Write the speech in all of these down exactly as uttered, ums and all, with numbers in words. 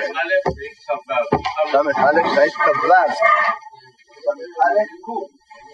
סמך א' סעיף כ"ו. סמך א' ק'.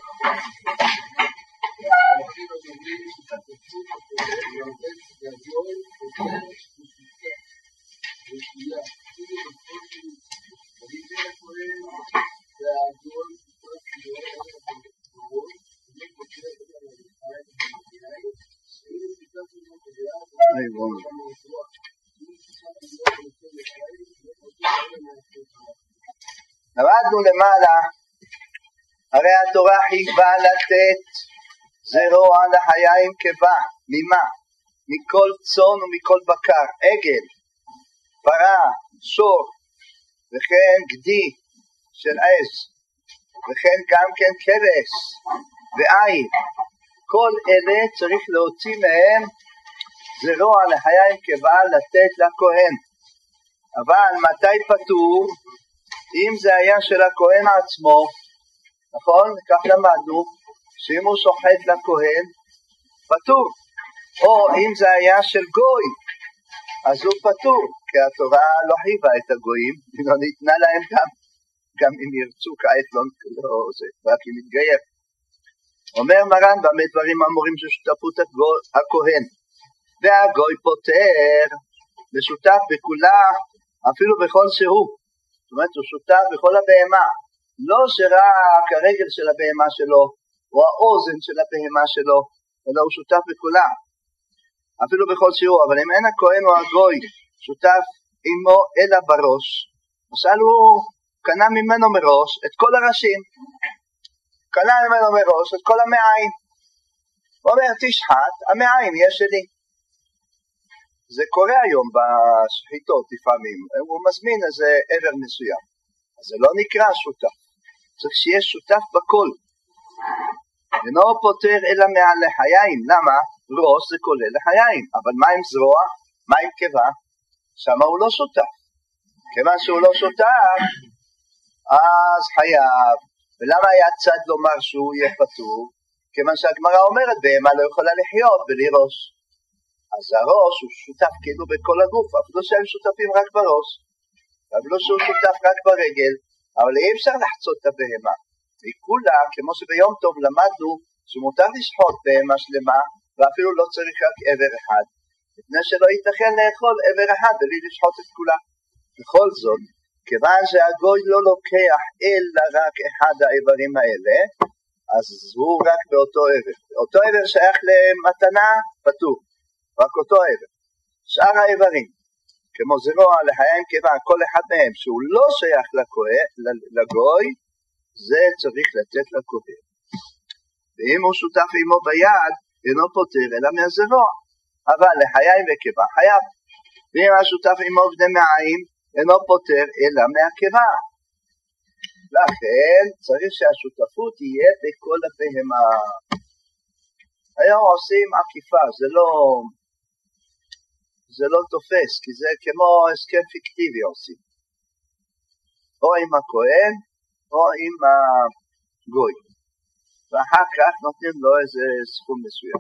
למדנו למעלה, הרי התורה חייבה לתת זרוע לחיה עם קיבה. ממה? מכל צאן ומכל בקר, עגל, פרה, שור, וכן גדי של עז, וכן גם כן כבש ועין. כל אלה צריך להוציא מהם זרוע לחיה עם קיבה לתת לכהן. אבל מתי פטור? אם זה היה של הכהן עצמו, נכון? כך למדנו, שאם הוא שוחט לכהן, פטור. או אם זה היה של גוי, אז הוא פטור, כי התורה לא חייבה את הגויים, היא לא ניתנה להם גם, גם אם ירצו כעת לא, לא זה, רק אם יתגייר. אומר מרן במה דברים אמורים ששותפות הכהן, והגוי פוטר, ושותף בכולה, אפילו בכל שהוא. זאת אומרת, הוא שותף בכל הבהמה, לא שרק הרגל של הבהמה שלו, או האוזן של הבהמה שלו, אלא הוא שותף בכולה, אפילו בכל שיעור. אבל אם אין הכהן או הגוי שותף עמו אלא בראש, למשל הוא קנה ממנו מראש את כל הראשים, קנה ממנו מראש את כל המעיים, הוא אומר תשחט, המעיים יש שלי. זה קורה היום בשחיטות לפעמים, הוא מזמין איזה עבר מסוים, אז זה לא נקרא שותף, צריך שיש שותף בכל. אינו פותר אלא מעל לחיים. למה? ראש זה כולל לחיים, אבל מה עם זרוע? מה עם קיבה? שמה הוא לא שותף. כיוון שהוא לא שותף, אז חייב. ולמה היה צד לומר שהוא יהיה פטור? כיוון שהגמרא אומרת, בהמה לא יכולה לחיות בלי ראש. אז הראש הוא שותף כאילו בכל הגוף, אפילו שהם שותפים רק בראש, אפילו שהוא שותף רק ברגל, אבל אי אפשר לחצות את הבהמה. וכולה, כמו שביום טוב למדנו, שמותר לשחוט בהמה שלמה, ואפילו לא צריך רק עבר אחד, לפני שלא ייתכן לאכול עבר אחד בלי לשחוט את כולה. בכל זאת, כיוון שהגוי לא לוקח אלא רק אחד האיברים האלה, אז הוא רק באותו עבר. אותו עבר שייך למתנה, פטור. רק אותו עבר. שאר האיברים, כמו זרוע לחיה עם קיבה, כל אחד מהם שהוא לא שייך לגוי, זה צריך לתת לכהן. ואם הוא שותף עמו ביד, אינו פוטר אלא מהזרוע, אבל לחיה עם וקיבה חייב. ואם השותף עמו בני מעיים, אינו פוטר אלא מהקיבה. לכן צריך שהשותפות תהיה בכל הבהמה. היום עושים עקיפה, זה לא... זה לא תופס, כי זה כמו הסכם פיקטיבי עושים. או עם הכהן, או עם הגוי. ואחר כך נותנים לו איזה סכום מסוים.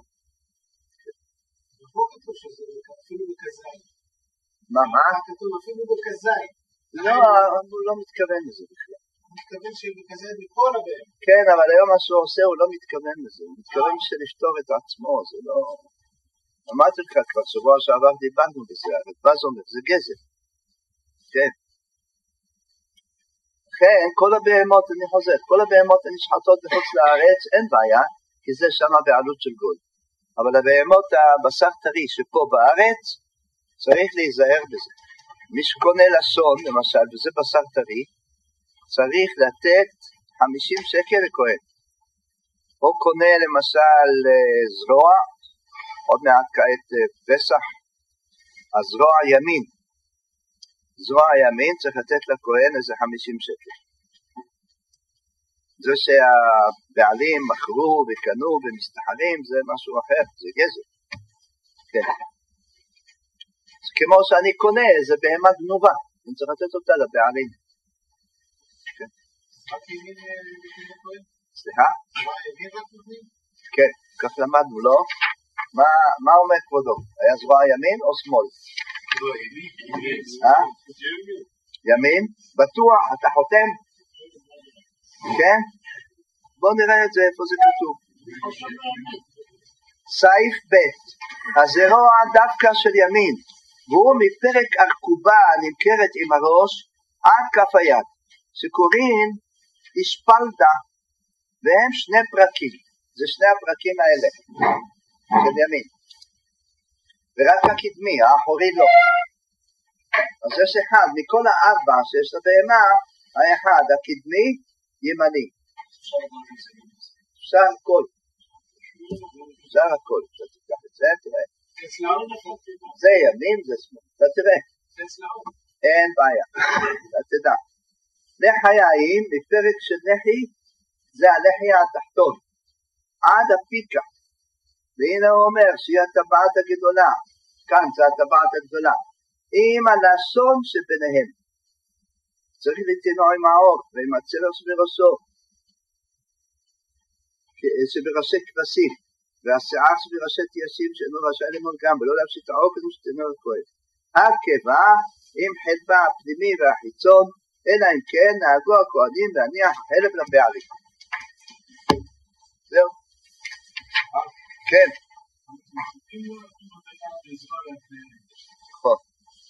בחוק כתוב שזה אפילו בכזיים. מה, מה? כתוב אפילו בכזיים. לא, הוא לא מתכוון לזה בכלל. הוא מתכוון שבכזיים מכל הבאים. כן, אבל היום מה שהוא עושה הוא לא מתכוון לזה. הוא מתכוון שלפתור את עצמו, זה לא... אמרתי לך כבר, שבוע שעבר דיברנו בזה, הרדב"ז אומר, זה גזל. כן. לכן, כל הבהמות, אני חוזר, כל הבהמות הנשחטות בחוץ לארץ, אין בעיה, כי זה שמה בעלות של גוי. אבל הבהמות הבשר טרי שפה בארץ, צריך להיזהר בזה. מי שקונה לשון, למשל, וזה בשר טרי, צריך לתת חמישים שקל לכהן. או קונה למשל זרוע, עוד מעט כעת פסח, הזרוע ימין, זרוע ימין צריך לתת לכהן איזה חמישים שקל. זה שהבעלים מכרו וקנו ומסתחרים זה משהו אחר, זה גזל. כן. אז כמו שאני קונה איזה בהמה גנובה, אני צריך לתת אותה לבעלים. כן. סליחה? כן, כך למדנו, לא? מה, מה אומר כבודו? היה זרוע ימין או שמאל? לא, ימין. אה? ימין, בטוח, אתה חותם? כן? בואו נראה את זה, איפה זה כתוב. סעיף ב' הזרוע דווקא של ימין, והוא מפרק ארכובה הנמכרת עם הראש עד כף היד, שקוראים השפלדה, והם שני פרקים, זה שני הפרקים האלה של ימין, ורק הקדמי, האחורי לא. אז יש אחד, מכל הארבע שיש לבהמה, האחד, הקדמי, ימני. אפשר הכל. אפשר הכל. אתה תיקח את זה, תראה. זה ימין, זה שמאל. אתה תראה. אין בעיה. אתה תדע. לחיים, מפרק של לחי, זה הלחי התחתון. עד הפיקה. והנה הוא אומר שהיא הטבעת הגדולה. כאן זה הטבעת הגדולה. עם הלשון שביניהם. צריך לתנוע עם האור ועם הצלר שבראשו. שבראשי כבשים. והשיער שבראשי תיישים שאינו רשאי למון גם, ולא להפשיט העוקר ושתנוע הכהן. הקיבה עם חלבה הפנימי והחיצון, אלא אם כן נהגו הכהנים להניח חלב לבעלים. זהו. כן. נכון.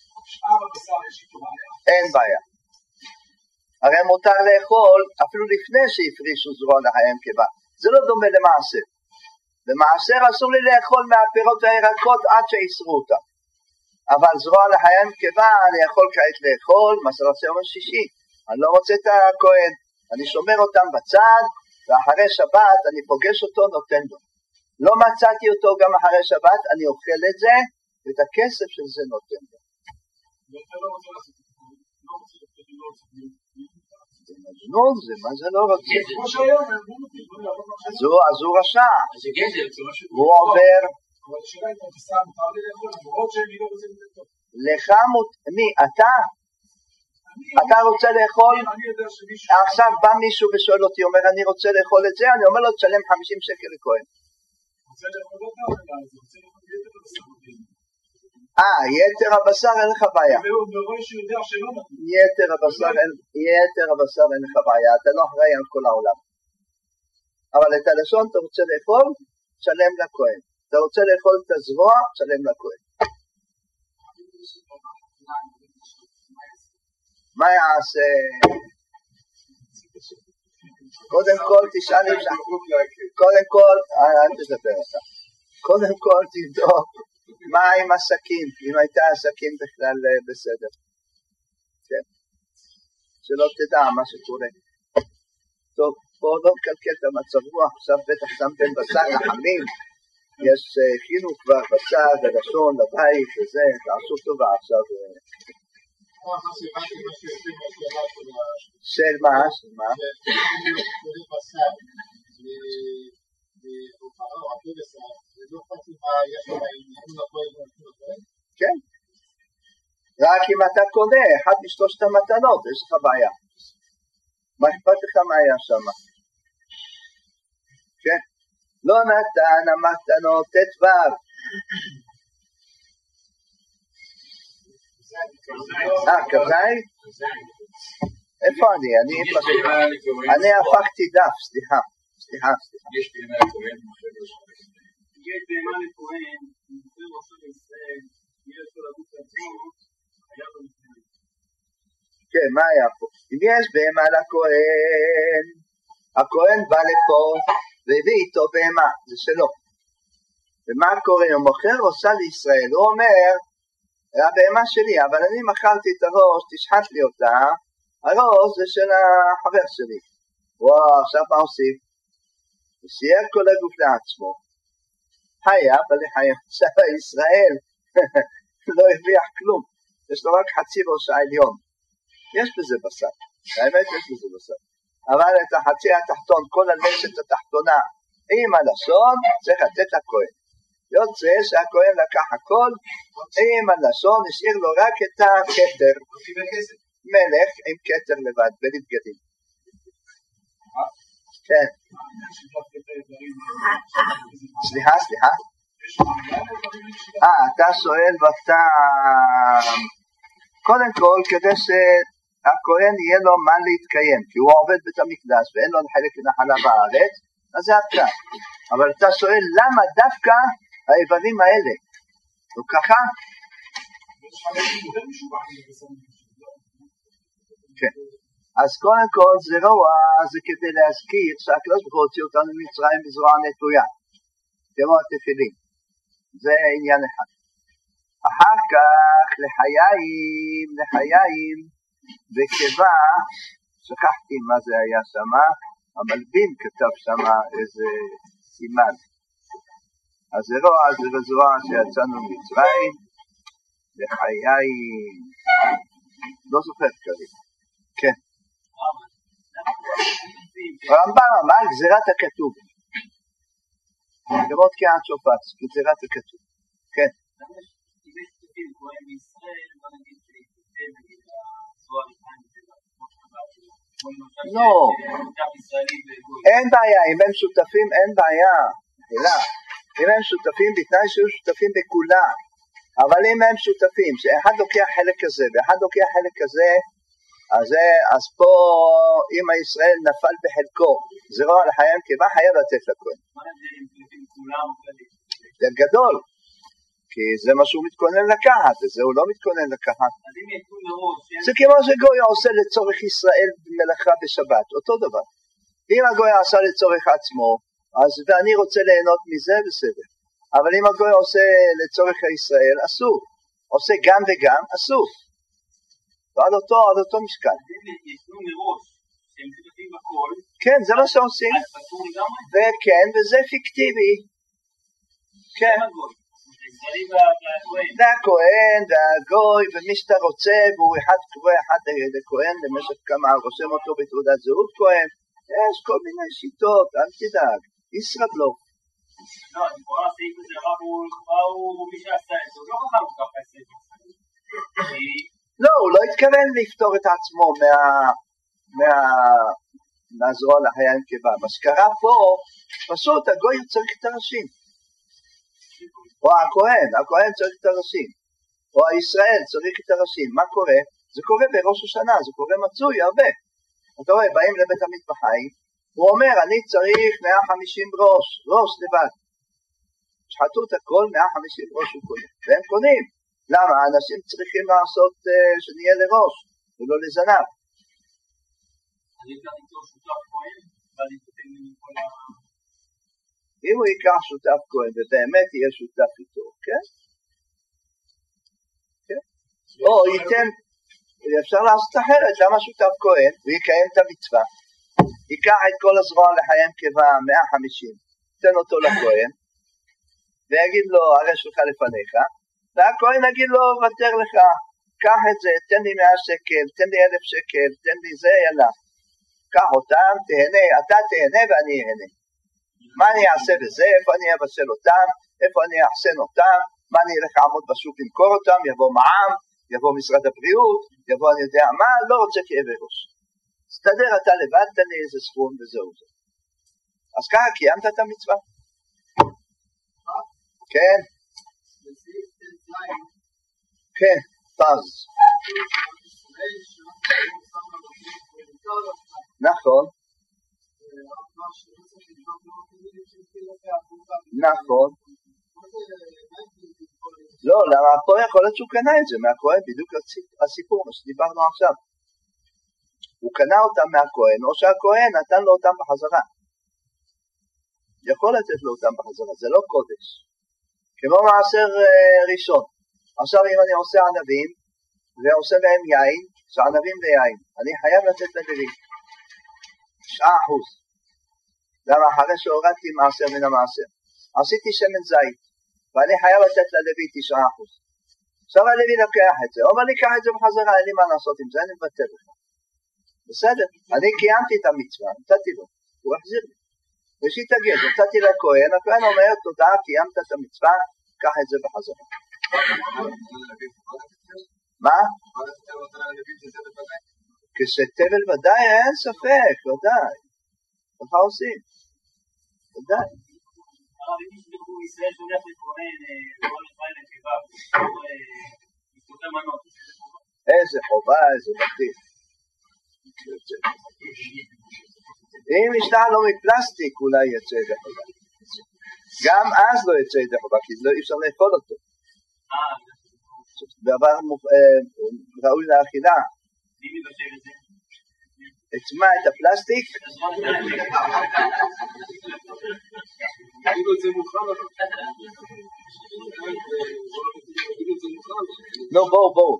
אין בעיה. הרי מותר לאכול אפילו לפני שהפרישו זרוע לחיים קיבה. זה לא דומה למעשר. במעשר אסור לי לאכול מהפירות והירקות עד שיסרו אותם. אבל זרוע לחיים קיבה אני יכול כעת לאכול מסרת יום השישי. אני לא מוצא את הכהן. אני שומר אותם בצד, ואחרי שבת אני פוגש אותו, נותן לו. לא מצאתי אותו גם אחרי שבת, אני אוכל את זה, ואת הכסף של זה נותן לו. זה מג'נון, זה מה זה לא רוצה? אז הוא רשע. הוא עובר. לך מי? אתה? אתה רוצה לאכול? עכשיו בא מישהו ושואל אותי, אומר אני רוצה לאכול את זה, אני אומר לו תשלם חמישים שקל לכהן. אה, יתר הבשר אין לך בעיה. יתר הבשר יתר הבשר אין לך בעיה, אתה לא אחראי על כל העולם. אבל את הלשון אתה רוצה לאכול, תשלם לכהן. אתה רוצה לאכול את הזרוע, תשלם לכהן. מה יעשה? קודם כל תשאל אם קודם כל, אל תדבר אותה. קודם כל תבדוק מה עם הסכין, אם הייתה הסכין בכלל בסדר. כן. שלא תדע מה שקורה. טוב, בואו לא נקלקל את המצב רוח, עכשיו בטח שמתם בצד החמים, יש הכינו כבר בצד, הלשון, לבית וזה, תעשו טובה עכשיו. של מה? של מה? כן. רק אם אתה קונה אחד משלושת המתנות, יש לך בעיה. מה אכפת לך מה היה שם? כן. לא נתן המתנות תתבר. אה, כזי? איפה אני? אני הפכתי דף, סליחה. סליחה, סליחה. יש בהמה לכהן מוכר ראש חודש. יש בהמה לכהן, מוכר ראש לישראל, יש לו לגוף לעצמו, היה לו לפני. כן, מה היה פה? אם יש בהמה לכהן, הכהן בא לפה והביא איתו בהמה, זה שלו. ומה קורה? הוא מוכר עושה לישראל, הוא אומר, הבהמה שלי, אבל אני מכרתי את הראש, תשחט לי אותה, הראש זה של החבר שלי. וואו, עכשיו מה עושים? הוא סייר כל הגוף לעצמו, היה בלחיים של ישראל, לא הרוויח כלום, יש לו רק חצי ראש העליון, יש בזה בשר, האמת יש בזה בשר, אבל את החצי התחתון, כל הלשת התחתונה עם הלשון, צריך לתת לכהן. יוצא שהכהן לקח הכל, עם הלשון השאיר לו רק את הכתר, מלך עם כתר לבד, בלי בגדים. כן. סליחה, סליחה. אה, אתה שואל ואתה... קודם כל, כדי ש... הכהן יהיה לו מה להתקיים, כי הוא עובד בית המקדש ואין לו חלק נחלה בארץ, אז זה הפשט. אבל אתה שואל למה דווקא האיברים האלה? לא ככה? כן. אז קודם כל זה רוע, זה כדי להזכיר שהקדוש ברוך הוא הוציא אותנו ממצרים בזרוע נטויה, כמו התפילין. זה עניין אחד. אחר כך לחיים, לחיים, בקיבה, שכחתי מה זה היה שמה, המלבין כתב שמה איזה סימן. אז זה רוע, זה בזרוע שיצאנו ממצרים, לחיים, לא זוכר כרגע. כן. הרמב"ם אמר גזירת הכתוב. כמו תקיעת שופר, גזירת הכתוב. כן. לא, אין בעיה, אם הם שותפים אין בעיה, אם הם שותפים בתנאי שיהיו שותפים בכולה, אבל אם הם שותפים, שאחד לוקח חלק כזה ואחד לוקח חלק כזה, אז, אז פה אם הישראל נפל בחלקו, זה רוע לחיים כיבה, חייב לתת לכהן. זה גדול, כי זה מה שהוא מתכונן לקחת, וזה הוא לא מתכונן לקחת. זה כמו שגוי עושה לצורך ישראל במלאכה בשבת, אותו דבר. אם הגוי עשה לצורך עצמו, אז ואני רוצה ליהנות מזה, בסדר. אבל אם הגוי עושה לצורך הישראל, אסור. עושה גם וגם, אסור. ועד אותו, עד אותו משקל. כן, זה מה שעושים. וכן, וזה פיקטיבי. כן. זה הכהן והגוי ומי שאתה רוצה, והוא אחד קורא אחד לכהן במשך כמה, רושם אותו בתעודת זהות כהן. יש כל מיני שיטות, אל תדאג. ישראבלוף. לא, אני קורא הסעיף הזה, הוא מי שעשה את זה, הוא לא חכם ככה עשה את זה. לא, הוא לא התכוון לפתור את עצמו מהזרוע לחיים כיבה. מה שקרה פה, פשוט הגוי צריך את הראשים. או הכהן, הכהן צריך את הראשים. או הישראל צריך את הראשים. מה קורה? זה קורה בראש השנה, זה קורה מצוי הרבה. אתה רואה, באים לבית המטבחיים, הוא אומר, אני צריך מאה וחמישים ראש, ראש לבד. שחטו את הכל, מאה וחמישים ראש הוא קונה. והם קונים. למה? האנשים צריכים לעשות uh, שנהיה לראש, ולא לזנב. אם הוא ייקח שותף כהן, ובאמת יהיה שותף איתו, כן? כן? או ייתן, אפשר לעשות אחרת, למה שותף כהן? הוא יקיים את המצווה. ייקח את כל הזרוע לחיים כבה מאה וחמישים, תן אותו לכהן, ויגיד לו, הרי שלך לפניך, והכהן יגיד לו, ותר לך, קח את זה, תן לי מאה שקל, תן לי אלף שקל, תן לי זה, יאללה. קח אותם, תהנה, אתה תהנה ואני אהנה. מה אני אעשה בזה? איפה אני אבשל אותם? איפה אני אחסן אותם? מה אני אלך לעמוד בשוק למכור אותם? יבוא מע"מ, יבוא משרד הבריאות, יבוא אני יודע מה, לא רוצה כאבי ראש. תסתדר אתה לבד, תן לי איזה סכום וזהו זה. אז ככה קיימת את המצווה. כן. כן, פז. נכון. נכון. לא, למה פה יכול להיות שהוא קנה את זה מהכהן, בדיוק הסיפור, מה שדיברנו עכשיו. הוא קנה אותם מהכהן, או שהכהן נתן לו אותם בחזרה. יכול לתת לו אותם בחזרה, זה לא קודש. כמו מעשר ראשון. עכשיו אם אני עושה ענבים, ועושה בהם יין, שענבים ליין, אני חייב לתת ללוי. תשעה אחוז. למה אחרי שהורדתי מעשר מן המעשר. עשיתי שמן זית, ואני חייב לתת ללוי תשעה אחוז. עכשיו הלוי לקח את זה, אומר לי, קח את זה בחזרה, אין לי מה לעשות עם זה, אני מבטל לך. בסדר, אני קיימתי את המצווה, נתתי לו, הוא החזיר לי. ושתגד, נתתי לכהן, הכהן אומר, תודה, קיימת את המצווה, קח את זה בחזרה. מה? כשתבל ודאי, אין ספק, ודאי. ככה עושים. ודאי. אבל אם יש לי ישראל שולח לכהן, לא לפעמים לקיבה, הוא מסתובב מנות. איזה חובה, איזה בטיח. אם משטר לא מפלסטיק אולי יצא ידי חובה. גם אז לא יצא ידי חובה, כי אי אפשר לאכול אותו. דבר ראוי לאכילה. את מה? את הפלסטיק? נו בואו בואו.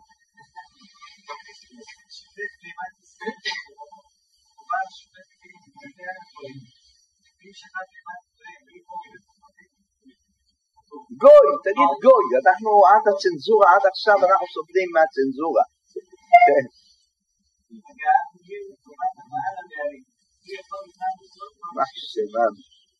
גוי, תגיד גוי, אנחנו עד הצנזורה, עד עכשיו אנחנו סובלים מהצנזורה. מה שמם?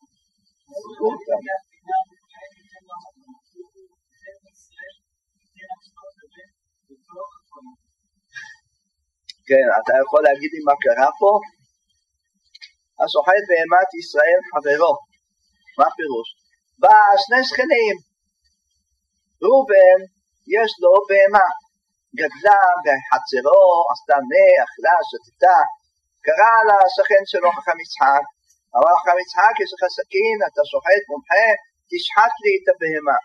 כן, אתה יכול להגיד לי מה קרה פה? השוחט בהמת ישראל חברו. מה פירוש? בא שני שכנים. ראובן יש לו בהמה. גדלה בחצרו, עשתה נה, אכלה, שתתה. קרא לשכן שלו חכם יצחק. אמר חכם יצחק, יש לך סכין, אתה שוחט מומחה, תשחט לי את הבהמה.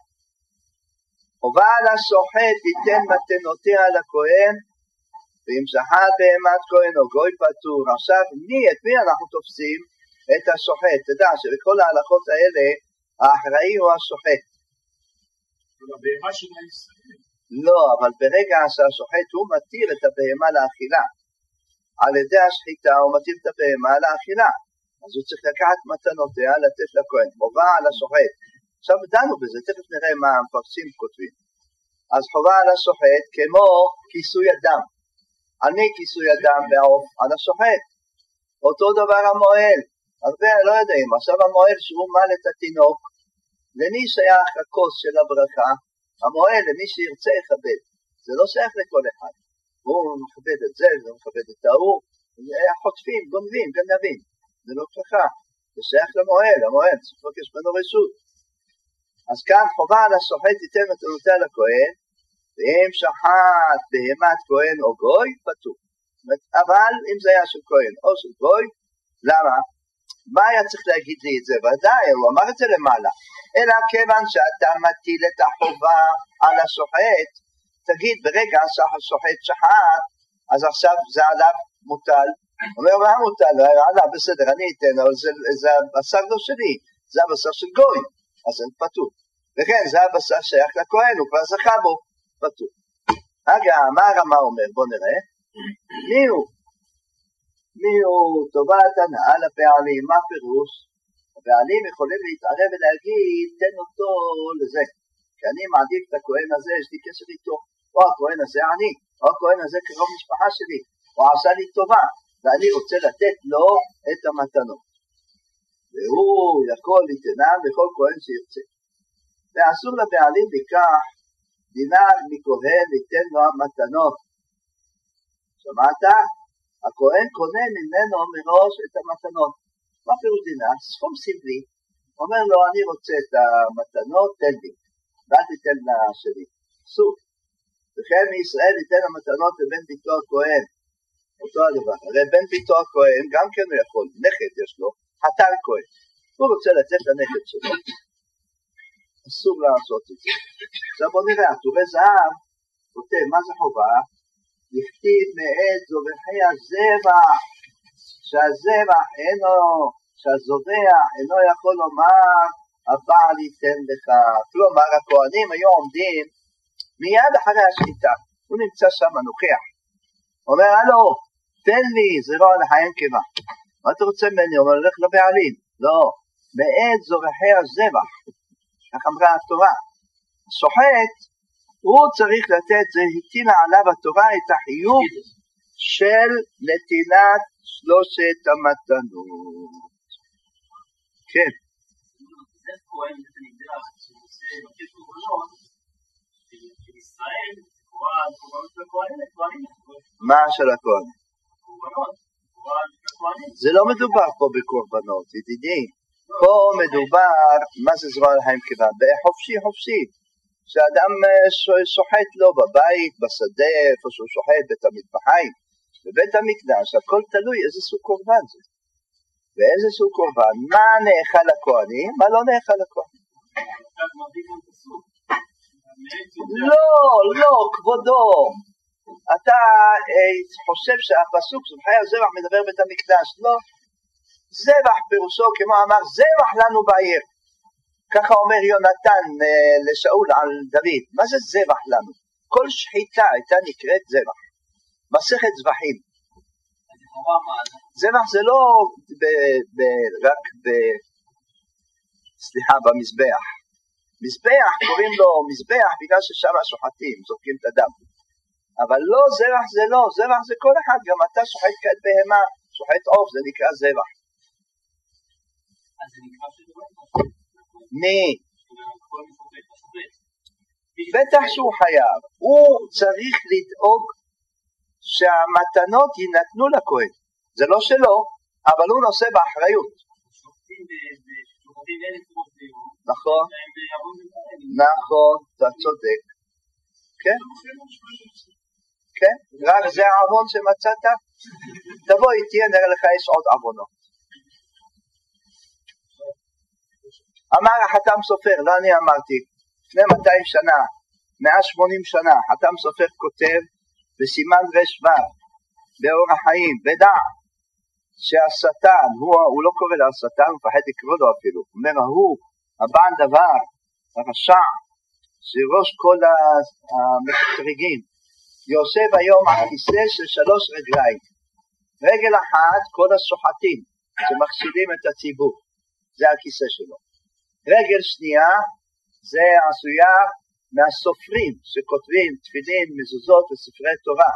חובה על השוחט ייתן מתנותיה לכהן, ואם שחט בהמת כהן או גוי פטור. עכשיו מי, את מי אנחנו תופסים? את השוחט. תדע שבכל ההלכות האלה האחראי הוא השוחט. הבהמה של הישראל. לא, אבל ברגע שהשוחט הוא מתיר את הבהמה לאכילה, על ידי השחיטה הוא מתיר את הבהמה לאכילה, אז הוא צריך לקחת מתנותיה לתת לכהן. חובה על השוחט. עכשיו דנו בזה, תכף נראה מה המפרשים כותבים. אז חובה על השוחט כמו כיסוי הדם. על מי כיסוי הדם בעוף? על השוחט. אותו דבר המועל. הרבה לא יודעים, עכשיו המועל שהוא מעל את התינוק, למי שייך הכוס של הברכה? המועל למי שירצה יכבד. זה לא שייך לכל אחד. הוא מכבד את זה, הוא מכבד את ההוא, חוטפים, גונבים, גנבים. זה לא ככה. זה שייך למועל, המועל צריך לבקש ממנו רשות. אז כאן חובה על השוחט ייתן מתנותיה לכהן, ואם שחט בהמת כהן או גוי, פטור. אבל אם זה היה של כהן או של גוי, למה? מה היה צריך להגיד לי את זה? ודאי, הוא אמר את זה למעלה. אלא כיוון שאתה מטיל את החובה על השוחט, תגיד ברגע שהשוחט שחט, אז עכשיו זה עליו מוטל. הוא אומר, מה מוטל? עליו, בסדר, אני אתן, אבל זה, זה הבשר לא שלי, זה הבשר של גוי, אז זה פטור. וכן, זה הבשר שייך לכהן, הוא כבר זכה בו, פטור. רגע, מה הרמה אומר? בוא נראה. מי הוא? מי הוא טובת הנאה לבעלים? מה פירוש? הבעלים יכולים להתערב ולהגיד, תן אותו לזה. כי אני מעדיף את הכהן הזה, יש לי קשר איתו. או הכהן הזה אני, או הכהן הזה קרוב משפחה שלי. הוא עשה לי טובה, ואני רוצה לתת לו את המתנות. והוא יכול לתנה בכל כהן שירצה. ואסור לבעלים בכך, דינר מכהן ליתן לו המתנות. שמעת? הכהן קונה ממנו מראש את המתנות. מה פירוש דינר? סכום סמלי. אומר לו, אני רוצה את המתנות, תן לי. ואל תיתן לה שלי. אסור. וכן מישראל ייתן המתנות לבן ביתו הכהן. אותו הדבר. הרי בן ביתו הכהן גם כן הוא יכול. נכד יש לו, חתן כהן. הוא רוצה לתת לנכד שלו. אסור לעשות את זה. עכשיו בוא נראה, עטורי זהב, כותב, מה זה חובה? לכתיב מעט זובחי הזבח, שהזבח אינו, שהזובח אינו יכול לומר, הבעל ייתן לך. כלומר, הכהנים היו עומדים מיד אחרי השחיטה. הוא נמצא שם נוכח. אומר, הלו, תן לי, זה לא על החיים כמה. מה אתה רוצה ממני? אומר, הולך לבעלים. לא, מעט זובחי הזבח. כך אמרה התורה. השוחט, הוא צריך לתת, זה הטילה עליו התורה את החיוב של נתינת שלושת המתנות. כן. זה כהן, זה נגדח, שזה מבקש קורבנות, בישראל, קורבנות של הכהנים, כהנים. מה של הכהן? קורבנות, קורבנות של הכהנים. זה לא מדובר פה בקורבנות, ידידי. פה מדובר, מה זה זרוע לחיים כיוון? בחופשי חופשי. שאדם שוחט לו בבית, בשדה, איפה שהוא שוחט, בית המטבחיים. בבית המקדש הכל תלוי איזה סוג קורבן זה. ואיזה סוג קורבן, מה נאכל לכהנים, מה לא נאכל לכהנים. לא, לא, כבודו. אתה אה, חושב שהפסוק סופחי הזבח מדבר בית המקדש, לא. זבח פירושו כמו אמר, זבח לנו בעיר. ככה אומר יונתן אה, לשאול על דוד. מה זה זבח לנו? כל שחיטה הייתה נקראת זבח. מסכת זבחים. זבח זה לא ב, ב, רק ב... סליחה, במזבח. מזבח, קוראים לו מזבח בגלל ששם השוחטים, זורקים את הדם. אבל לא, זבח זה לא, זבח זה כל אחד, גם אתה שוחט כעת בהמה, שוחט עוף, זה נקרא זבח. אז זה נקרא שזבח? מי? בטח שהוא חייב, הוא צריך לדאוג שהמתנות ינתנו לכהן. זה לא שלו, אבל הוא נושא באחריות. נכון, נכון, אתה צודק. כן? כן? רק זה העוון שמצאת? תבוא איתי, נראה לך יש עוד עוונות. אמר החתם סופר, לא אני אמרתי, לפני מאתיים שנה, מאה ושמונים שנה, חתם סופר כותב בסימן רשב"ר, באור החיים, ודע שהשטן, הוא, הוא לא קורא לה השטן, הוא מפחד לקרוא לו אפילו, הוא אומר, הוא, הבן דבר, הרשע, שראש כל המקטרגים, יושב היום על כיסא של שלוש רגליים, רגל אחת כל השוחטים שמחשידים את הציבור, זה הכיסא שלו. רגל שנייה זה עשויה מהסופרים שכותבים תפילין, מזוזות וספרי תורה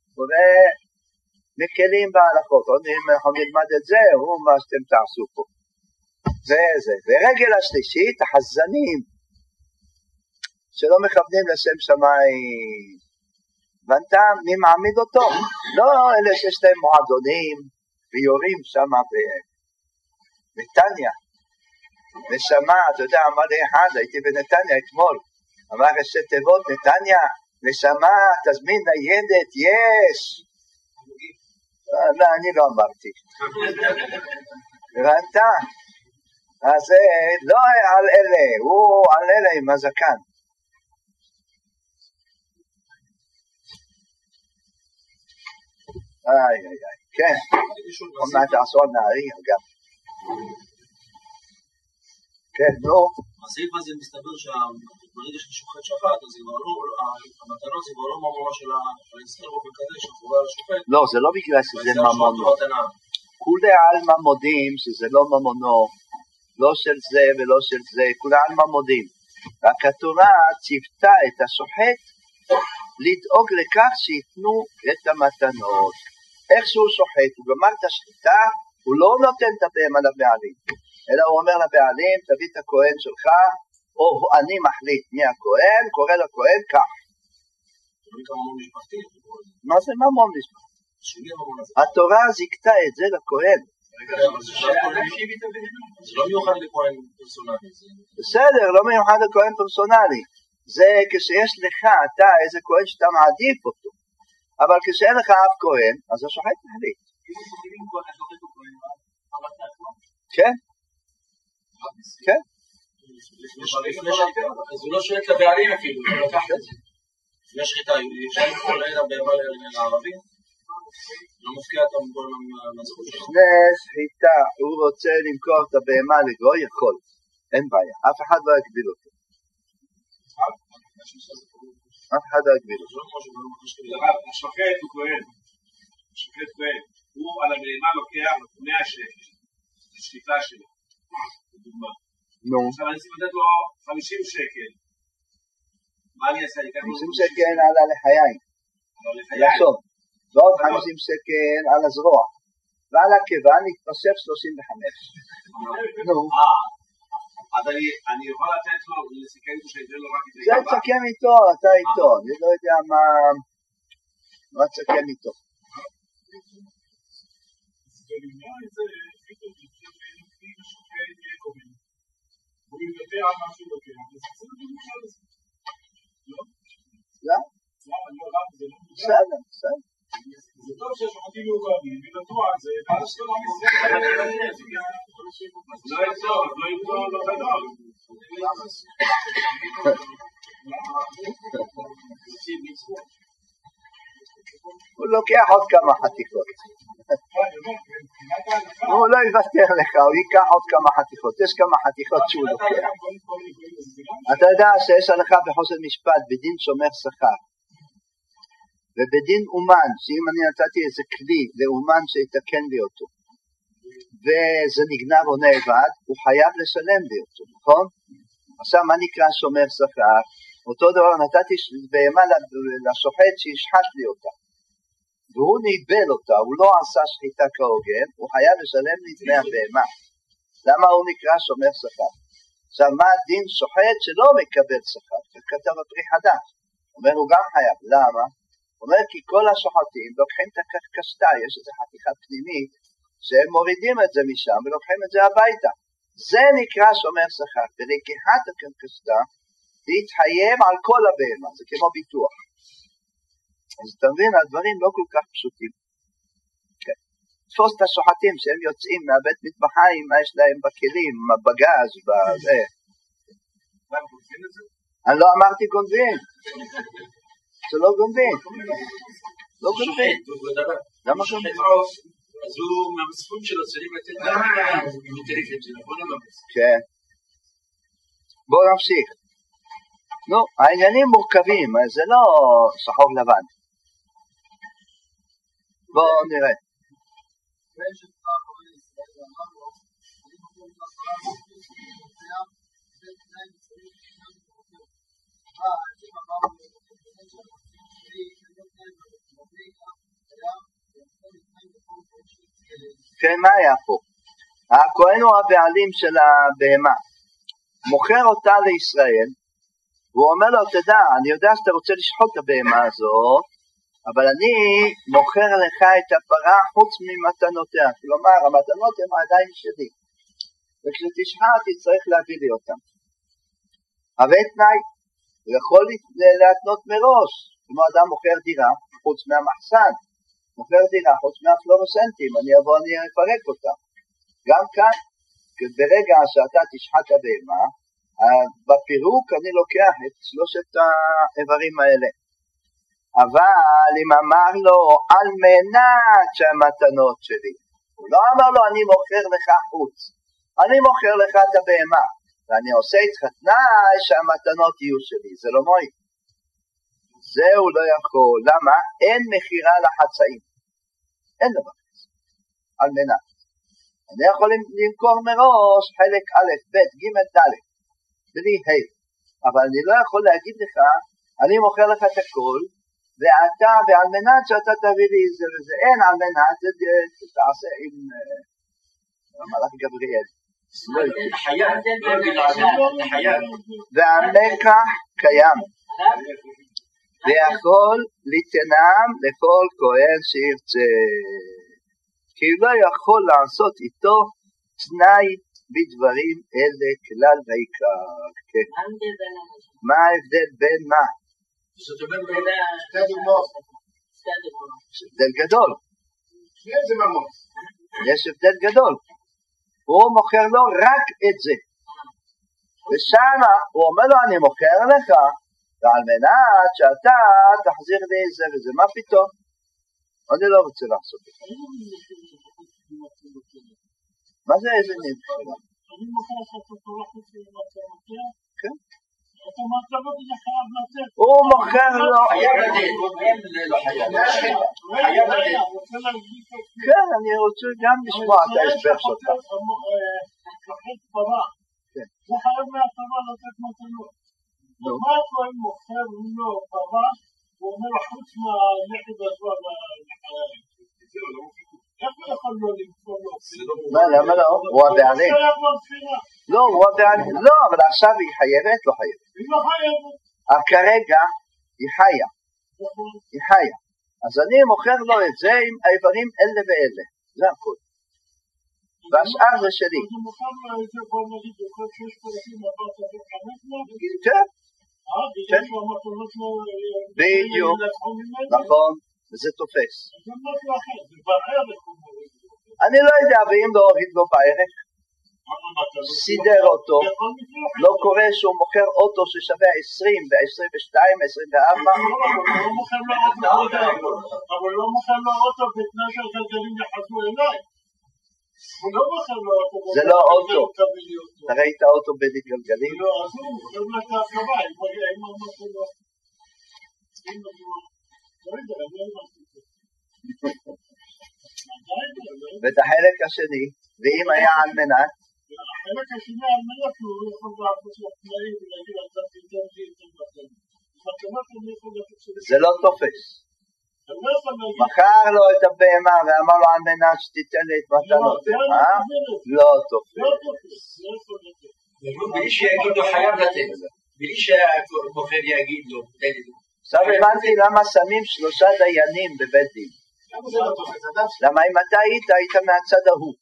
ומקלים בהלכות. אם אנחנו נלמד את זה, הוא מה שאתם תעשו פה. זה זה. ורגל השלישית, החזנים שלא מכוונים לשם שמיים. ואנתם, מי מעמיד אותו? לא אלה שיש להם מועדונים ויורים שם בנתניה. נשמה, אתה יודע, אמר לי אחד, הייתי בנתניה אתמול, אמר ראשי תיבות, נתניה, נשמה, תזמין ניידת, יש. לא, אני לא אמרתי. הבנת? אז לא על אלה, הוא על אלה עם הזקן. איי, איי, איי, כן. עוד מעט תעשו על נערי, אגב. כן, נו. הסעיף הזה מסתבר שברגע ששוחט שבת, אז המתנות זה כבר לא ממונו של הישראל באופן כזה, שחובה על השוחט. לא, זה לא בגלל שזה ממונו. כולי עלמא מודים שזה לא ממונו, לא של זה ולא של זה, כולי עלמא מודים. רק התורה ציוותה את השוחט לדאוג לכך שיתנו את המתנות. איך שהוא שוחט, הוא גמר את השחיטה, הוא לא נותן את הבהמה לבעלים. אלא הוא אומר לבעלים, תביא את הכהן שלך, או אני מחליט מי הכהן, קורא לכהן כך. מה זה ממון משפחתי? התורה זיקתה את זה לכהן. זה לא מיוחד לכהן פרסונלי. בסדר, לא מיוחד לכהן פרסונלי. זה כשיש לך, אתה, איזה כהן שאתה מעדיף אותו. אבל כשאין לך אף כהן, אז השוחט מחליט. כן? כן. אז הוא לא שואל את הבעלים אפילו, הוא לקח את זה. לפני שחיטה, אפשר לקרוא לילה בהמה לערבים? לא מפקיע את המבון מהזכות שלו. לפני שחיטה, הוא רוצה למכור את הבהמה לגוי, יכול. אין בעיה, אף אחד לא יגביל אותו. אף אחד לא יגביל אותו. השופט הוא כהן. השופט כהן. הוא על הבהמה לוקח מאה שקל. השחיטה שלו. לדוגמה. נו. עכשיו אני צריך לתת לו חמישים שקל. מה אני אעשה? חמישים שקל על הלחיים. לחשוב. ועוד חמישים שקל על הזרוע. ועל הכיוון יתפשר שלושים וחמש. נו. אז אני יכול לתת לו, לסכם איתו שיתן לו רק את זה. זה תסכם איתו, אתה איתו. אני לא יודע מה... מה תסכם איתו. זה נמנע את זה, פתאום נתחיל עם השוקי קובים. הוא ידבר על משהו לוקח, אז זה לא נמחל את זה. לא? לא? לא, אני לא רב, זה לא נמחל. בסדר, בסדר. זה טוב שיש שוחטים מעורבים, ונתנו על זה, ואז כל עם ישראל לא יצור, לא יצור, לא גדול. הוא לוקח עוד כמה חתיכות. הוא לא יוותר לך, הוא ייקח עוד כמה חתיכות. יש כמה חתיכות שהוא לוקח. אתה יודע שיש הלכה בחוסר משפט בדין שומר שכר ובדין אומן, שאם אני נתתי איזה כלי לאומן שיתקן לי אותו וזה נגנב או נאבד, הוא חייב לשלם לי אותו, נכון? עכשיו מה נקרא שומר שכר? אותו דבר נתתי בהמה לשוחט שישחט לי אותה והוא ניבל אותה, הוא לא עשה שחיטה כהוגן, הוא חייב לשלם לי דמי הבהמה. למה הוא נקרא שומר שכר? עכשיו מה הדין שוחט שלא מקבל שכר? כתב הפרי חדש, אומר הוא גם חייב. למה? הוא אומר כי כל השוחטים לוקחים את הקשתה, יש איזו חתיכה פנימית שהם מורידים את זה משם ולוקחים את זה הביתה, זה נקרא שומר שכר. בלקיחת הקשתה להתחייב על כל הבהמה, זה כמו ביטוח. אז אתה מבין, הדברים לא כל כך פשוטים. תפוס את השוחטים שהם יוצאים מהבית מטבחיים, מה יש להם בכלים, בגז, בזה. אני לא אמרתי גונבים. זה לא גונבים. לא גונבים. למה גונבים? אז הוא מהמספון שלו צריכים לתת לה מטריפת שלו, בוא נמס. כן. בואו נמשיך. נו, העניינים מורכבים, זה לא שחור לבן. בואו נראה. כן, מה היה פה? הכהן הוא הבעלים של הבהמה, מוכר אותה לישראל, והוא אומר לו, תדע, אני יודע שאתה רוצה לשחוט את הבהמה הזאת, אבל אני מוכר לך את הפרה חוץ ממתנותיה, כלומר המתנות הן עדיין שלי, וכשתשחט תצטרך להביא לי אותם. אבל תנאי, הוא יכול להתנות מראש, כמו אדם מוכר דירה חוץ מהמחסן, מוכר דירה חוץ מהפלורוסנטים, אני אבוא, אני אפרק אותה. גם כאן, ברגע שאתה תשחט הבהמה, בפירוק אני לוקח את שלושת האיברים האלה. אבל אם אמר לו על מנת שהמתנות שלי, הוא לא אמר לו אני מוכר לך חוץ, אני מוכר לך את הבהמה ואני עושה איתך תנאי שהמתנות יהיו שלי, זה לא מועיל, זה הוא לא יכול. למה? אין מחירה לחצאים, אין דבר כזה. על מנת אני יכול למכור מראש חלק א', ב', ג', ד' בלי ה', אבל אני לא יכול להגיד לך אני מוכר לך את הכל ואתה, ועל מנת שאתה תביא לי זה וזה, אין על מנת, תעשה עם המלאך גבריאל. והמקח קיים, ויכול ליתנם לכל כהן שירצה, כי הוא לא יכול לעשות איתו תנאי בדברים אלה כלל ועיקר. מה ההבדל בין מה? זאת אומרת, שתי דוגמאות. הבדל גדול. זה ממון. יש הבדל גדול. הוא מוכר לו רק את זה. ושם הוא אומר לו אני מוכר לך, ועל מנת שאתה תחזיר לי זה וזה. מה פתאום? אני לא רוצה לעשות את זה. מה זה איזה נבחירה? אני מוכר לך את התורה חוץ ממתנותיה? כן. אתה מתנות זה חייב לתת. הוא מוכר לו. חייב לתת, לא חייב. חייב לתת. כן, אני רוצה גם לשמוע את ההסבר שלך. שוחט פרה. הוא חייב מהפרה לתת מתנות. מה הכהן מוכר לו פרה? הוא אומר חוץ מהלחם והזמן. איך הוא יכול לא למכור לו? מה, למה לא? הוא הבעלים. לא, הוא הבעלים. לא, אבל עכשיו היא חייבת, לא חייבת. היא לא חייבת. כרגע היא חיה. היא חיה. אז אני מוכר לו את זה עם האיברים אלה ואלה. זה הכל. והשאר זה שלי. אז הוא מוכר לו את זה, בוא נגיד, בכל שש פרקים עברת וחמש מאות? כן. אה, בגלל שהמתנות לא... בדיוק. נכון. וזה תופס. זה משהו אחר, זה בערך הוא מוריד. אני לא יודע, ואם לא הוריד לו בערך, סידר אותו, לא קורה שהוא מוכר אוטו ששווה עשרים ו-עשרים ושתיים, עשרים וארבע. אבל לא מוכר לו אוטו בתנאי שהגלגלים יחזו אליי. הוא לא מוכר לו אוטו. זה לא אוטו. אתה ראית האוטו בלי גלגלים? לא, אז הוא מוכר לו את ההרחבה, אם הוא מוכר לו. לא יודע, אני לא אמרתי את זה. ואת החלק השני, ואם היה על מנת, החלק השני על מנת הוא לא יכול לעשות לו תנאים ולהגיד על זה יותר לי יותר בטן. מתנות הוא לא יכול לעשות שלו. זה לא תופס. מכר לו את הבהמה ואמר לו על מנת שתיתן לי את מתנות. לא תופס. לא תופס, לא יכול לתת. בלי שיגיד לו חייב לתת. בלי שהמוכר יגיד לו. עכשיו הבנתי למה שמים שלושה דיינים בבית דין. למה זה לא תופס? למה אם אתה היית, היית מהצד ההוא.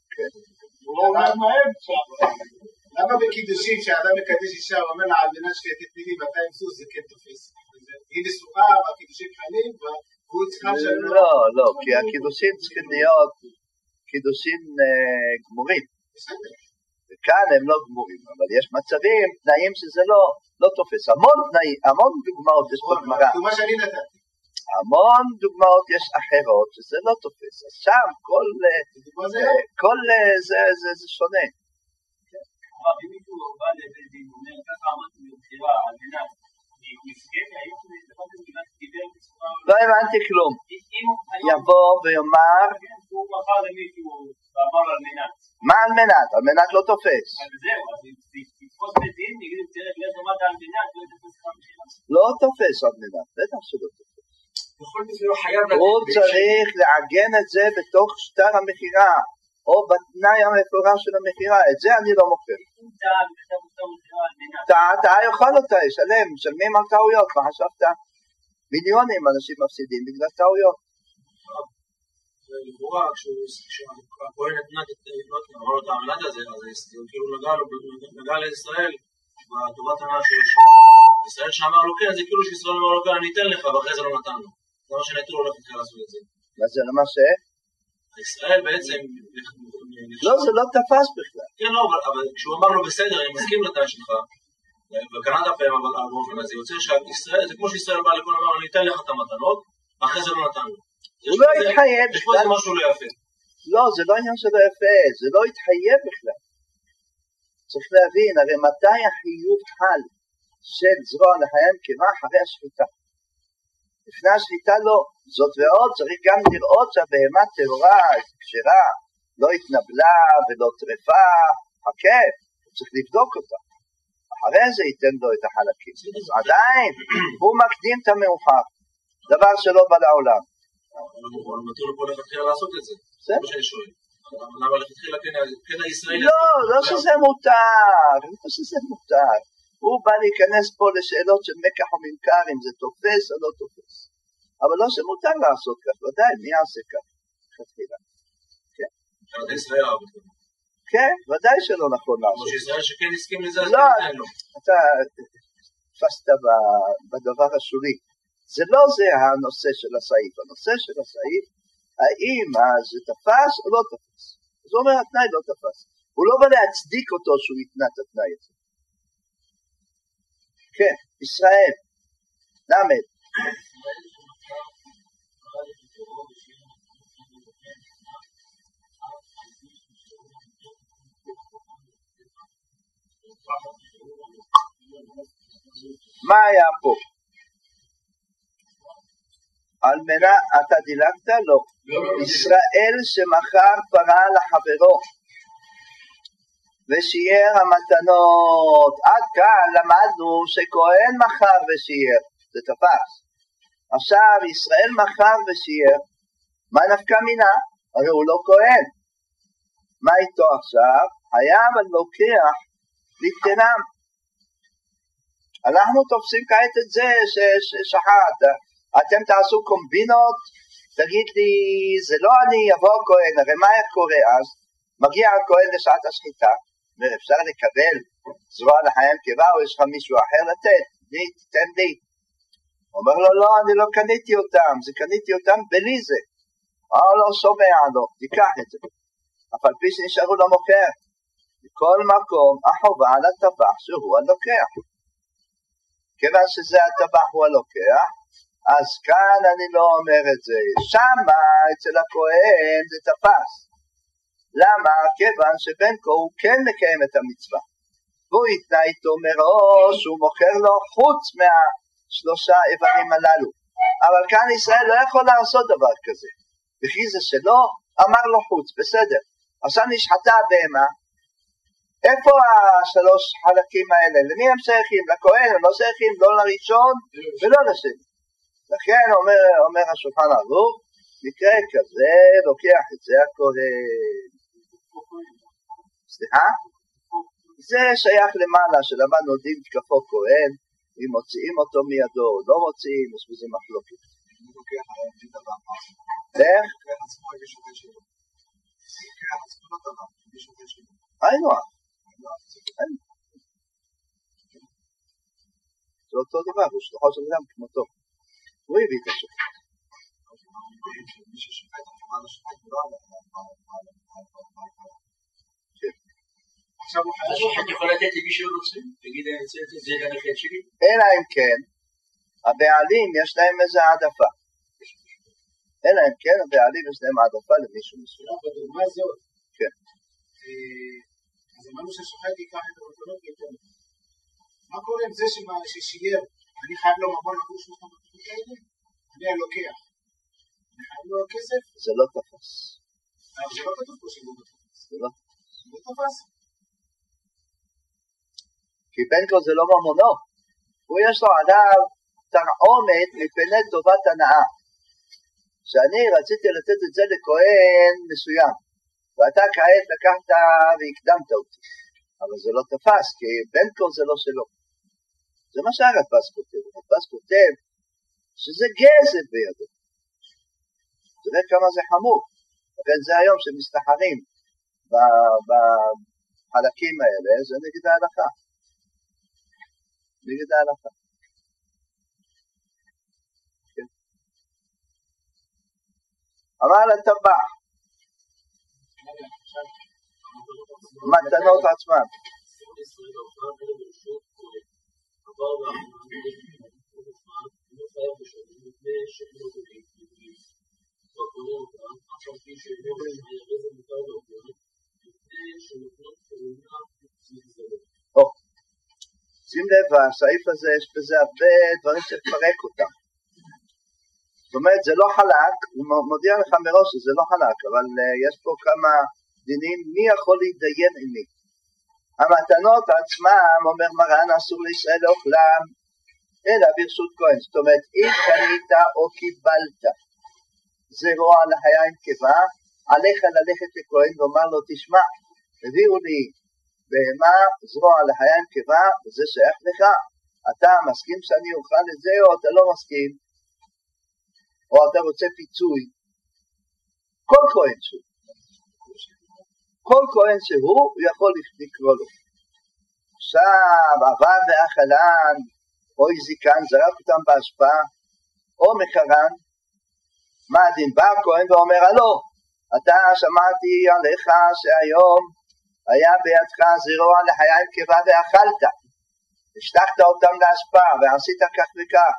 למה בקידושים כשאדם מקדש אישה הוא אומר לה על מנת שתתני לי מאתיים סוס זה כן תופס? היא נשואה והקידושים חלים והוא צריכה שלנו. לא, לא, כי הקידושים צריכים להיות קידושים גמורים. וכאן הם לא גמורים, אבל יש מצבים, תנאים שזה לא תופס. המון תנאים, המון דוגמאות יש בגמרא. דוגמה שאני נתתי. המון דוגמאות יש אחרות שזה לא תופס. אז שם כל זה שונה. אבל אם מישהו בא לבית דין, הוא אומר, ככה אמרתי מבחירה על מנת, הוא יפגע, היום לפעמים מגילת דיבר בצורה... לא הבנתי כלום. יבוא ויאמר... הוא מכר למישהו ואמר על מנת. מה על מנת? על מנת לא תופס. אז זהו, אז תתפוס בית דין, נגיד אם תראה, בגלל שמעת על מנת, לא תתפוס לך מחירה. לא תופס על מנת, בטח שלא תופס. הוא צריך לעגן את זה בתוך שטר המחירה. או בתנאי המפורש של המחירה, את זה אני לא מוכר. אתה יכול אותה, ישלם, משלמים על טעויות, מה חשבת? מיליונים אנשים מפסידים בגלל טעויות. לכאורה, כשהכהן נתנה אמר לו את העמלת הזה, אז כאילו נגע לישראל, בטובת הנאה שיש. ישראל שאמר לו כן, זה כאילו שישראל אמר לו כן, אני אתן לך, ואחרי זה לא נתן לו. זה מה שנתנו לו לכם לעשות את זה. מה זה למעשה? ישראל בעצם... לא, זה לא תפס בכלל. כן, לא, אבל כשהוא אמר לו בסדר, אני מסכים לתנאי שלך, וקנת הפעם אבל באופן הזה, יוצא שישראל, זה כמו שישראל בא לכל אמר, אני אתן לך את המתנות, ואחרי זה לא נתן לו. הוא לא התחייב. יש פה איזה משהו לא יפה. לא, זה לא עניין שלא יפה, זה לא התחייב בכלל. צריך להבין, הרי מתי החיוב חל של זרוע לחיים כמה אחרי השחיטה? לפני השחיטה לא. זאת ועוד, צריך גם לראות שהבהמה טהורה, כשרה, לא התנבלה ולא טרפה, חכה, צריך לבדוק אותה. אחרי זה ייתן לו את החלקים. אז עדיין, הוא מקדים את המאוחר, דבר שלא בא לעולם. אבל מתיר לו פה לכתחילה לעשות את זה. זה מה שאני שואל. למה לכתחילה כן הישראלי? לא, לא שזה מותר, לא שזה מותר. הוא בא להיכנס פה לשאלות של מקח וממכר, אם זה תופס או לא תופס. אבל לא שמותר לעשות כך, ודאי, מי יעשה כך? לכתחילה. כן. מבחינת ישראל אהב את זה. כן, ודאי שלא נכון לעשות. כמו שישראל שכן הסכים לזה, אז לא, תן לו. אתה תפסת בדבר השולי. זה לא זה הנושא של הסעיף. הנושא של הסעיף, האם זה תפס או לא תפס. זאת אומרת, התנאי לא תפס. הוא לא בא להצדיק אותו שהוא יתנה את התנאי הזה. כן, ישראל. נעמד. מה היה פה? על מנת, אתה דילגת? לא. ישראל שמכר פרה לחברו ושיער המתנות. עד כאן למדנו שכהן מכר ושיער. זה תפס. עכשיו ישראל מכר ושיער. מה נפקא מינה? הרי הוא לא כהן. מה איתו עכשיו? היה אבל לוקח לתנם. אנחנו תופסים כעת את זה ששחט. אתם תעשו קומבינות, תגיד לי, זה לא אני, יבוא הכהן, הרי מה היה קורה אז? מגיע הכהן לשעת השחיטה, ואפשר לקבל זרוע לחיים קיבה, או יש לך מישהו אחר לתת, לי, תתן לי. הוא אומר לו, לא, אני לא קניתי אותם, זה קניתי אותם בלי זה. אה, לא שומע לו, תיקח את זה. אבל פי שנשארו למוכר. בכל מקום, החובה על הטבח שהוא הלוקח. כיוון שזה הטבח הוא הלוקח, אז כאן אני לא אומר את זה. שמה אצל הכהן זה תפס. למה? כיוון שבן כה הוא כן מקיים את המצווה. והוא יתנה איתו מראש, הוא מוכר לו חוץ מהשלושה איברים הללו. אבל כאן ישראל לא יכול לעשות דבר כזה. וכי זה שלא, אמר לו חוץ, בסדר. עכשיו נשחטה הבהמה, איפה השלוש חלקים האלה? למי הם שייכים? לכהן, הם לא שייכים לא לראשון ולא לשני. לכן אומר, אומר השולחן ערוך, מקרה כזה לוקח את זה הכהן. סליחה? זה שייך למעלה שלמדנו דין תקפו כהן, אם מוציאים אותו מידו או לא מוציאים, יש בזה מחלוקת. איך? היינו זה אותו דבר, הוא שלוחו של אדם כמותו. הוא הביא את השופט. השופט יכול לתת למי שהוא רוצה? תגיד, אני רוצה לתת זה לנכד שלי? אלא אם כן, הבעלים יש להם איזה העדפה. אלא אם כן, הבעלים יש להם העדפה למישהו מסוים. בדוגמה זאת. כן. אז אמרנו שהשופט ייקח את המתנות ויתן. מה קורה עם זה ששייר? אני חייב לו ממון עבור שלושה מתנות האלה? אני הלוקח. אני חייב לו כסף? זה לא תפס. אבל זה לא כתוב פה שזה לא תפס. זה לא זה לא תפס. כי בן כה זה לא ממונו. הוא יש לו עליו תרעומת מפני טובת הנאה. שאני רציתי לתת את זה לכהן מסוים. ואתה כעת לקחת והקדמת אותי. אבל זה לא תפס, כי בן כה זה לא שלו. זה מה שהרדב"ז כותב. הרדב"ז כותב שזה גזל בידו. תראה כמה זה חמור. לכן זה היום שמסתחרים בחלקים האלה, זה נגד ההלכה. נגד ההלכה. כן. אמר לטבח, מתנות עצמן. שים לב, הסעיף הזה יש בזה הרבה דברים שתפרק אותם. זאת אומרת, זה לא חלק, הוא מודיע לך מראש שזה לא חלק, אבל יש פה כמה דינים, מי יכול להתדיין עם מי? המתנות עצמם, אומר מרן, אסור לישראל לאוכלם, אלא ברשות כהן. זאת אומרת, אם קנית או קיבלת זרוע לחיים קיבה, עליך ללכת לכהן ואומר לו, תשמע, הביאו לי בהמה זרוע לחיים קיבה, וזה שייך לך, אתה מסכים שאני אוכל את זה או אתה לא מסכים? או אתה רוצה פיצוי? כל כהן שהוא. כל כהן שהוא, הוא יכול לקרוא לו. עכשיו, עבד ואכלן, או זיקן, זרק אותם בהשפעה, או מקרן, מה הדין? בא הכהן ואומר, הלא, אתה שמעתי עליך שהיום היה בידך זרוע לחיים קיבה ואכלת. השלחת אותם להשפעה ועשית כך וכך.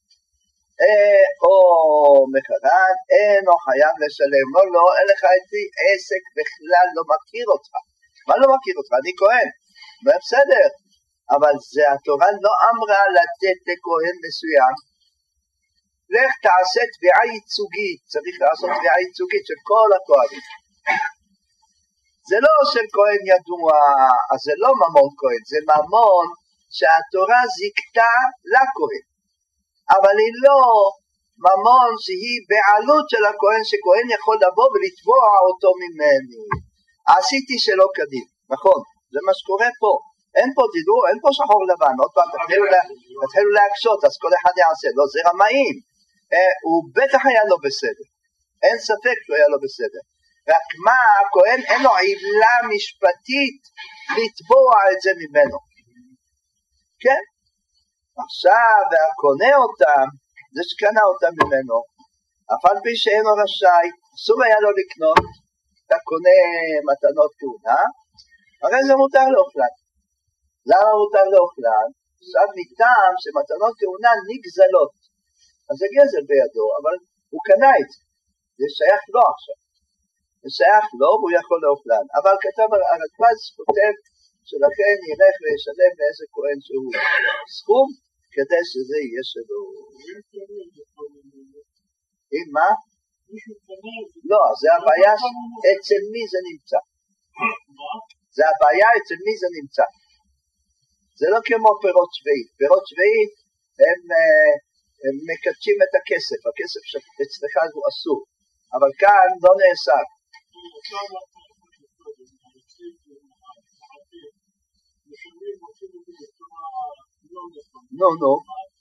או מקרן, אינו חייב לשלם. לא, לא, אין לך איתי עסק בכלל, לא מכיר אותך. מה לא מכיר אותך? אני כהן. בסדר. אבל זה התורה לא אמרה לתת לכהן מסוים. לך תעשה תביעה ייצוגית. צריך לעשות תביעה ייצוגית של כל הכהנים. זה לא של כהן ידוע, אז זה לא ממון כהן, זה ממון שהתורה זיקתה לכהן. אבל היא לא ממון שהיא בעלות של הכהן, שכהן יכול לבוא ולתבוע אותו ממני. עשיתי שלא כדין, נכון, זה מה שקורה פה. אין פה תדעו, אין פה שחור לבן, עוד פעם תתחילו, לה, תתחילו להקשות, אז כל אחד יעשה, לא, זה רמאים. אה, הוא בטח היה לו בסדר, אין ספק שהוא היה לו בסדר. רק מה, הכהן אין לו עילה משפטית לתבוע את זה ממנו. כן? עכשיו, והקונה אותם, זה שקנה אותה ממנו, אף על פי שאינו רשאי, אסור היה לו לקנות, אתה קונה מתנות כהונה, הרי זה מותר לאוכלן. למה מותר לאוכלן? עכשיו מטעם שמתנות כהונה נגזלות, אז זה גזל בידו, אבל הוא קנה את זה, זה שייך לו עכשיו, זה שייך לו והוא יכול לאוכלן, אבל כתב הרדב"ז כותב שלכן ילך וישלם לאיזה כהן שהוא סכום, כדי שזה יהיה שלו. אם מה? לא, זה הבעיה אצל מי זה נמצא. זה הבעיה אצל מי זה נמצא. זה לא כמו פירות שביעית. פירות שביעית הם, הם מקדשים את הכסף. הכסף אצלך הוא אסור. אבל כאן לא נאסר. נו, נו.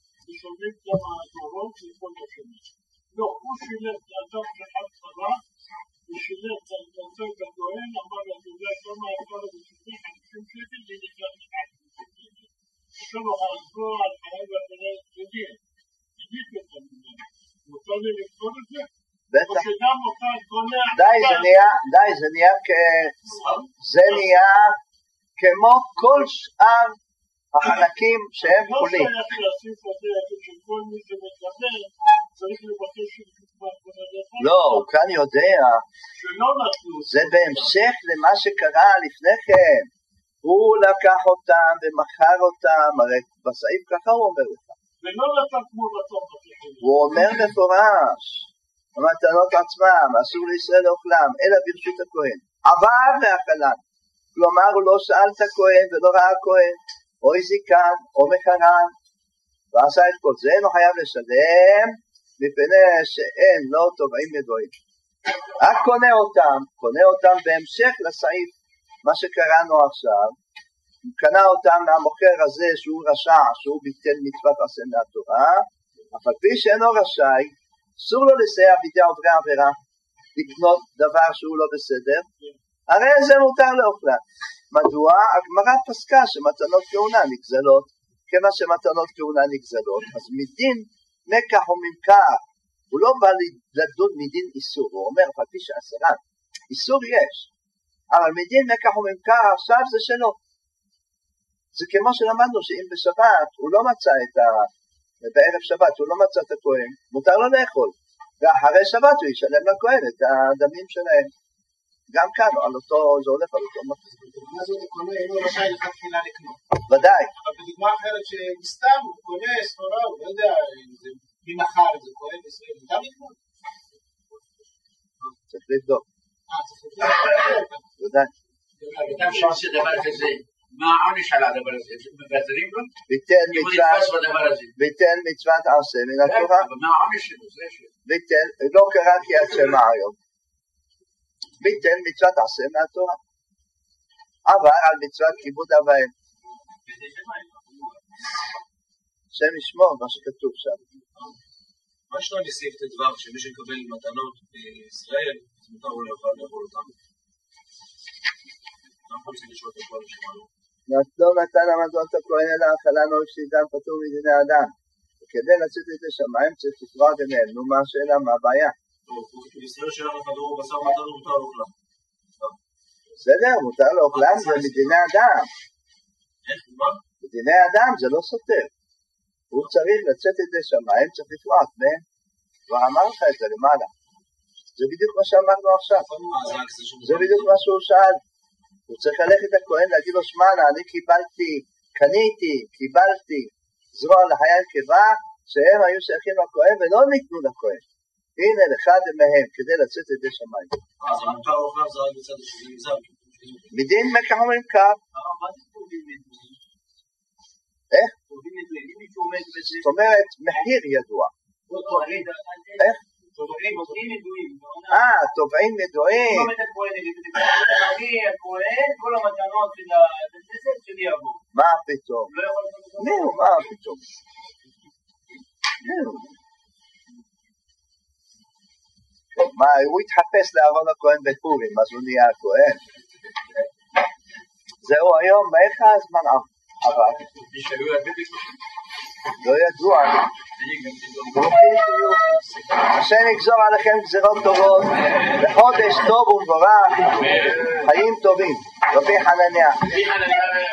לא, הוא שילם את האדם אחד חרה, ושילם את האדם בגואל, אמר לו, אתה יודע כמה עבר בשביל חמישים שקל, ונקרא לך חמישים שקל. עכשיו הוא חזרו על חייב והתנאי תגיד, תגיד את זה. מותר לי לקרוא את זה? או שגם אותה קונה... די, זה נהיה, די, זה נהיה כ... זה נהיה כמו כל שאר החלקים שהם חולים. לא שייך להסיף אותה, שכל מי שמקבל צריך לבקש שתקבל קונה לך. לא, הוא כאן יודע. שלא נתנו. זה בהמשך למה שקרה לפני כן. הוא לקח אותם ומכר אותם, הרי בסעיף ככה הוא אומר לך. ולא נתן כמו רצון בתחילה. הוא אומר מפורש, המתנות עצמם, אסור לישראל לאוכלם, אלא ברשות הכהן. עבר והחלן. כלומר, הוא לא שאל את הכהן ולא ראה הכהן, או הזיקן, או מכרן, ועשה את כל זה, אינו חייב לשלם, מפני שאין לא תובעים ידועים. רק קונה אותם, קונה אותם בהמשך לסעיף, מה שקראנו עכשיו, הוא קנה אותם מהמוכר הזה שהוא רשע, שהוא ביטל מצוות עשה מהתורה, אף על פי שאינו רשאי, אסור לו לסייע בידי עוברי עבירה, לקנות דבר שהוא לא בסדר, הרי זה מותר לאוכלן. מדוע? הגמרא פסקה שמתנות כהונה נגזלות, כמה שמתנות כהונה נגזלות, אז מדין מקח וממכר, הוא לא בא לדון מדין איסור, הוא אומר על פי שעשרה, איסור יש, אבל מדין מקח וממכר עכשיו זה שלו. זה כמו שלמדנו שאם בשבת הוא לא מצא את ה... בערב שבת הוא לא מצא את הכהן, מותר לו לאכול, ואחרי שבת הוא ישלם לכהן את הדמים שלהם. גם כאן, על אותו, זה הולך על אותו מקום. מה זאת הקונה, אינו רשאי לכתחילה לקנות. ודאי. אבל בדוגמה אחרת שמסתם הוא קונה סחורה, הוא לא יודע מי מכר את זה, כהן ישראל, מותר לקנות? צריך לבדוק. אה, צריך לבדוק. ודאי. אתה שעושה דבר כזה, מה העונש על הדבר הזה? מבטלים לו? ביטל מצוות עשה מן התורה. אבל מה העונש שלו? ביטל, לא קראתי עד שמה היום. ביטל מצוות עשה מהתורה. עבר על מצוות כיבוד אב ואם. השם ישמור מה שכתוב שם. מה שלא בסעיף ט"ו, שמי שמקבל מתנות בישראל, מותר הוא לאכול לאכול אותם. אנחנו רוצים לשאול את הכל שמענו. לא נתן המתנות הכהן אלא האכלן או הפסידם פטור מדיני אדם. וכדי לצאת את השמיים צריך לפרוע ביניהם. נו מה השאלה, מה הבעיה? בישראל שלנו כדור בשר מתנות מותר לאוכלם. בסדר, מותר לאוכלם זה מדיני אדם. איך? מה? מדיני אדם זה לא סותר. הוא צריך לצאת את השמיים, צריך לפרוע מהם. כבר אמר לך את זה למעלה. זה בדיוק מה שאמרנו עכשיו. זה בדיוק מה שהוא שאל. הוא צריך ללכת לכהן, להגיד לו, שמענה, אני קיבלתי, קניתי, קיבלתי, זרוע לחייל קבע, שהם היו שייכים לכהן ולא ניתנו לכהן. הנה אחד מהם, כדי לצאת את השמיים. אז המותר אוכלם זה רק בצד השני מזר. מדין מקח וממכר. מה זה טובים ידועים? איך? טובים ידועים, אם מישהו עומד בזה... זאת אומרת, מחיר ידוע. איך? טובים ידועים. אה, טובעים ידועים. לא מת הכהן, אני הכהן, כל המתנות של הכנסת שלי יבוא. מה פתאום? מי הוא? מה פתאום? מי הוא? מה, הוא התחפש לאהרון הכהן בפורים, אז הוא נהיה הכהן. זהו היום, איך הזמן עבר? לא ידוע לי. ברוכים תהיו. השם יגזור עליכם גזירות טובות, לחודש טוב ומבורך, חיים טובים. רבי חנניה.